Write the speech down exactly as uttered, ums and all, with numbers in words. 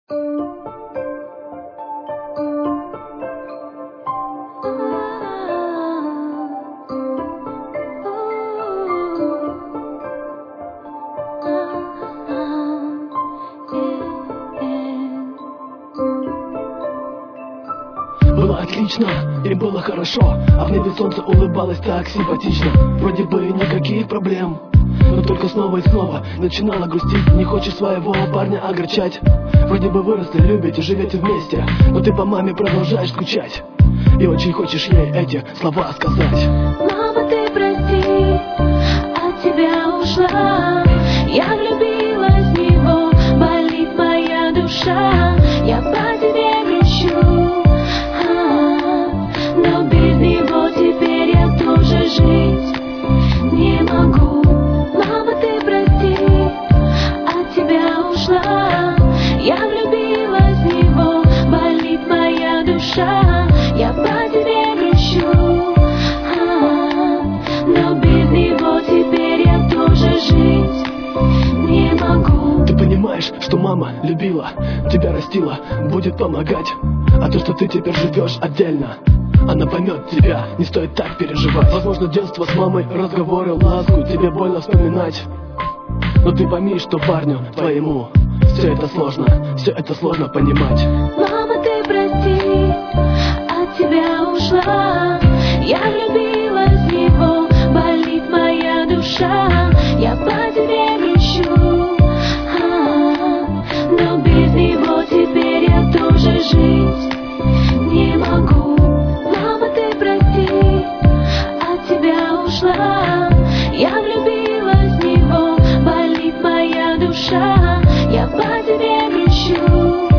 Было отлично, им было хорошо, а в небе солнце улыбалось так симпатично. Вроде бы никаких проблем, но только снова и снова начинала грустить. Не хочешь своего парня огорчать. Вроде бы выросли, любите, живете вместе, но ты по маме продолжаешь скучать. И очень хочешь ей эти слова сказать. Мама, ты прости, от тебя ушла. Я влюбилась в него, болит моя душа. Я по тебе грущу, но без него теперь я тоже жить не могу. Мама, ты прости, от тебя ушла. Я влюбилась в него, болит моя душа. Я по тебе грущу, но без него теперь я тоже жить не могу. Ты понимаешь, что мама любила, тебя растила, будет помогать. А то, что ты теперь живешь отдельно, она поймет тебя, не стоит так переживать. Возможно, детство с мамой, разговоры, ласку тебе больно вспоминать. Но ты пойми, что парню твоему все это сложно, все это сложно понимать. Мама, ты прости, от тебя ушла. Я влюбилась в него, болит моя душа. Я по тебе грущу, но без него теперь я тоже жить не могу. Мама, ты прости, от тебя ушла. Я влюбилась в него, болит моя душа. Я по тебе грущу,